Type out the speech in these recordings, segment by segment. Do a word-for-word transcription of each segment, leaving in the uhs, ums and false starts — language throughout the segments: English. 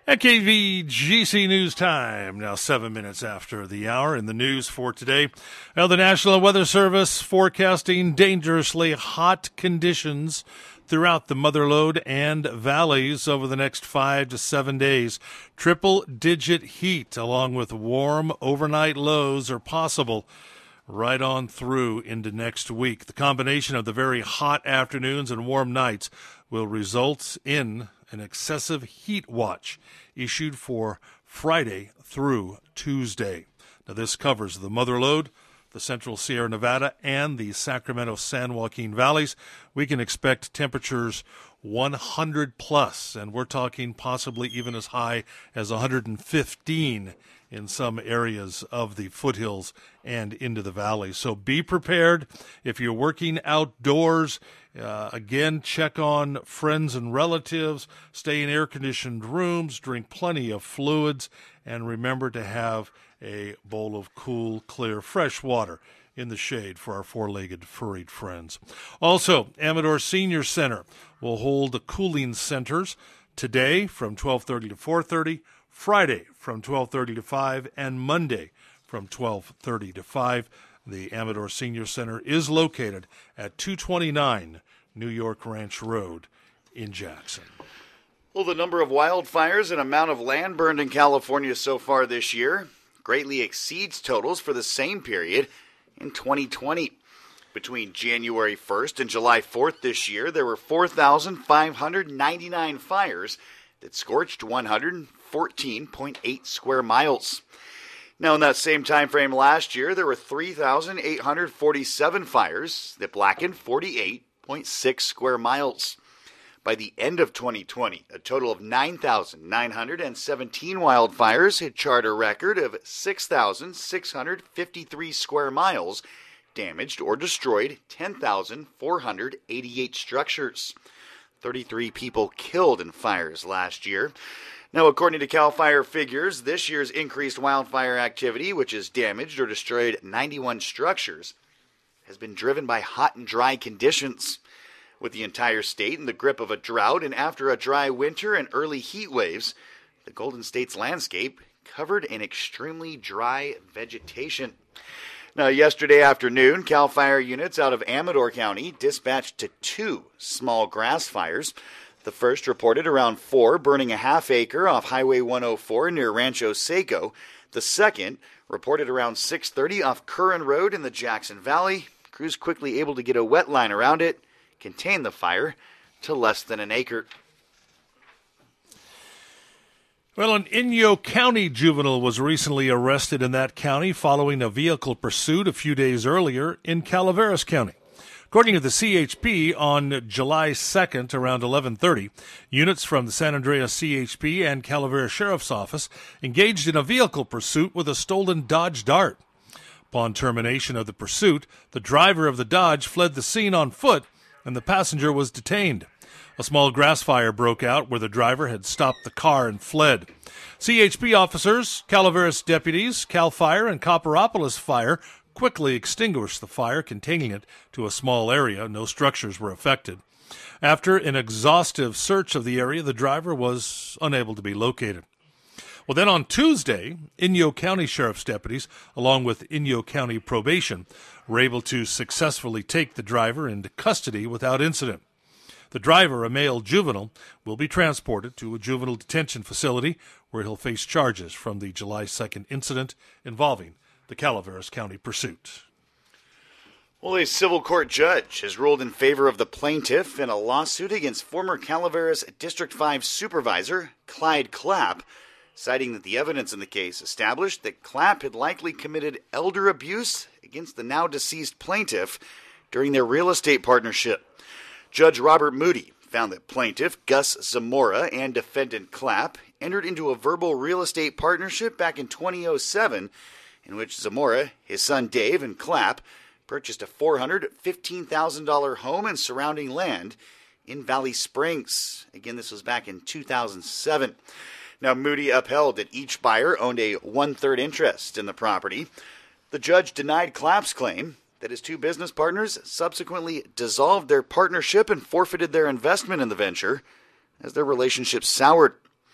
At K V G C News Time, now seven minutes after the hour. In the news for today, now the National Weather Service forecasting dangerously hot conditions throughout the Motherlode and valleys over the next five to seven days. Triple-digit heat along with warm overnight lows are possible right on through into next week. The combination of the very hot afternoons and warm nights will result in an excessive heat watch issued for Friday through Tuesday. Now, this covers the Motherlode, the Central Sierra Nevada, and the Sacramento-San Joaquin valleys. We can expect temperatures one hundred plus, and we're talking possibly even as high as one hundred fifteen in some areas of the foothills and into the valley. So be prepared. If you're working outdoors, uh, again, check on friends and relatives, stay in air-conditioned rooms, drink plenty of fluids, and remember to have a bowl of cool, clear, fresh water in the shade for our four-legged furried friends. Also, Amador Senior Center will hold the cooling centers today from twelve thirty to four thirty, Friday from twelve thirty to five, and Monday from twelve thirty to five. The Amador Senior Center is located at two twenty-nine New York Ranch Road in Jackson. Well, the number of wildfires and amount of land burned in California so far this year greatly exceeds totals for the same period in twenty twenty. Between January first and July fourth this year, there were four thousand five hundred ninety-nine fires that scorched one hundred fourteen point eight square miles. Now, in that same time frame last year, there were three thousand eight hundred forty-seven fires that blackened forty-eight point six square miles. By the end of twenty twenty, a total of nine thousand nine hundred seventeen wildfires had charred a record of six thousand six hundred fifty-three square miles, damaged or destroyed ten thousand four hundred eighty-eight structures. thirty-three people killed in fires last year. Now, according to CAL FIRE figures, this year's increased wildfire activity, which has damaged or destroyed ninety-one structures, has been driven by hot and dry conditions. With the entire state in the grip of a drought and after a dry winter and early heat waves, the Golden State's landscape covered in extremely dry vegetation. Now, yesterday afternoon, CAL FIRE units out of Amador County dispatched to two small grass fires. The first reported around four, burning a half acre off Highway one oh four near Rancho Seco. The second reported around six thirty off Curran Road in the Jackson Valley. Crews quickly able to get a wet line around it, contain the fire to less than an acre. Well, an Inyo County juvenile was recently arrested in that county following a vehicle pursuit a few days earlier in Calaveras County. According to the C H P, on July second, around eleven thirty, units from the San Andreas C H P and Calaveras Sheriff's Office engaged in a vehicle pursuit with a stolen Dodge Dart. Upon termination of the pursuit, the driver of the Dodge fled the scene on foot, and the passenger was detained. A small grass fire broke out where the driver had stopped the car and fled. C H P officers, Calaveras deputies, CAL FIRE, and Copperopolis Fire quickly extinguished the fire, containing it to a small area. No structures were affected. After an exhaustive search of the area, the driver was unable to be located. Well, then on Tuesday, Inyo County Sheriff's deputies, along with Inyo County Probation, were able to successfully take the driver into custody without incident. The driver, a male juvenile, will be transported to a juvenile detention facility where he'll face charges from the July second incident involving the Calaveras County pursuit. Well, a civil court judge has ruled in favor of the plaintiff in a lawsuit against former Calaveras District five supervisor Clyde Clapp, citing that the evidence in the case established that Clapp had likely committed elder abuse against the now-deceased plaintiff during their real estate partnership. Judge Robert Moody found that plaintiff Gus Zamora and defendant Clapp entered into a verbal real estate partnership back in two thousand seven, in which Zamora, his son Dave, and Clapp purchased a four hundred fifteen thousand dollars home and surrounding land in Valley Springs. Again, this was back in two thousand seven. Now, Moody upheld that each buyer owned a one-third interest in the property. The judge denied Clapp's claim that his two business partners subsequently dissolved their partnership and forfeited their investment in the venture as their relationship soured.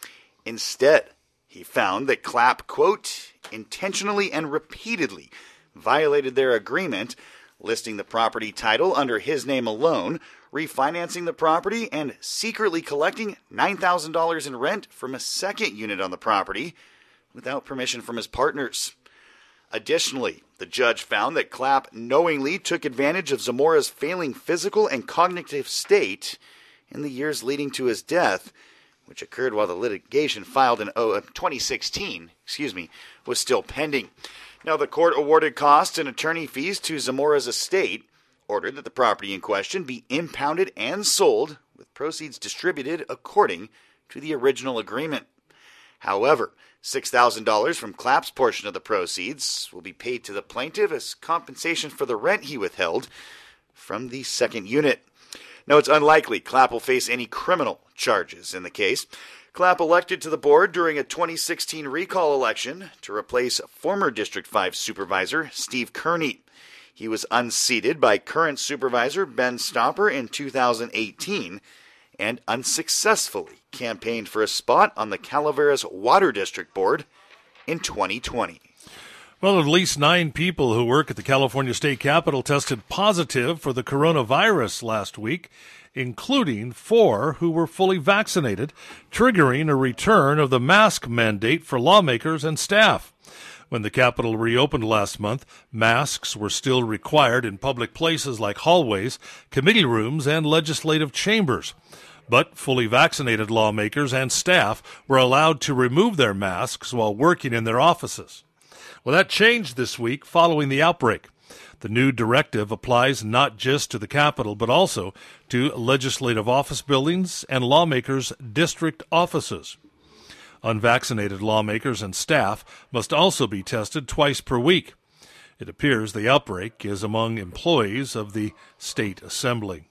Instead, he found that Clapp, quote, intentionally and repeatedly violated their agreement, listing the property title under his name alone, refinancing the property, and secretly collecting nine thousand dollars in rent from a second unit on the property without permission from his partners. Additionally, the judge found that Clapp knowingly took advantage of Zamora's failing physical and cognitive state in the years leading to his death, which occurred while the litigation filed in twenty sixteen, excuse me, was still pending. Now, the court awarded costs and attorney fees to Zamora's estate, ordered that the property in question be impounded and sold, with proceeds distributed according to the original agreement. However, six thousand dollars from Clapp's portion of the proceeds will be paid to the plaintiff as compensation for the rent he withheld from the second unit. Now, it's unlikely Clapp will face any criminal charges in the case. Clapp elected to the board during a twenty sixteen recall election to replace former District five Supervisor Steve Kearney. He was unseated by current Supervisor Ben Stopper in two thousand eighteen and unsuccessfully campaigned for a spot on the Calaveras Water District Board in twenty twenty. Well, at least nine people who work at the California State Capitol tested positive for the coronavirus last week, including four who were fully vaccinated, triggering a return of the mask mandate for lawmakers and staff. When the Capitol reopened last month, masks were still required in public places like hallways, committee rooms, and legislative chambers. But fully vaccinated lawmakers and staff were allowed to remove their masks while working in their offices. Well, that changed this week following the outbreak. The new directive applies not just to the Capitol, but also to legislative office buildings and lawmakers' district offices. Unvaccinated lawmakers and staff must also be tested twice per week. It appears the outbreak is among employees of the State Assembly.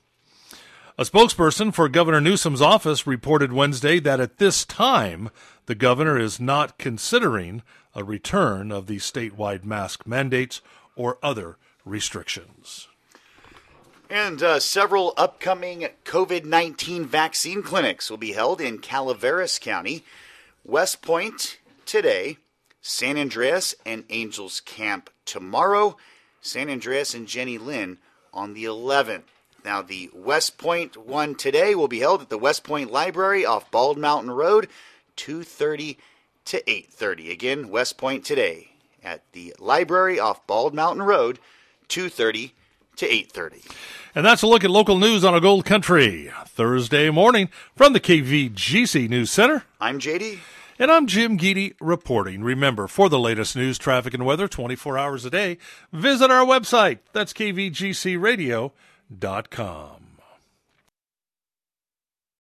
A spokesperson for Governor Newsom's office reported Wednesday that at this time, the governor is not considering a return of the statewide mask mandates or other restrictions. And uh, several upcoming COVID nineteen vaccine clinics will be held in Calaveras County, West Point today, San Andreas and Angels Camp tomorrow, San Andreas and Jenny Lynn on the eleventh. Now, the West Point one today will be held at the West Point Library off Bald Mountain Road, two thirty to eight thirty. Again, West Point today at the library off Bald Mountain Road, two thirty to eight thirty. And that's a look at local news on a Gold Country Thursday morning from the K V G C News Center. I'm J D. And I'm Jim Geedy reporting. Remember, for the latest news, traffic, and weather twenty-four hours a day, visit our website. That's K V G C radio dot com.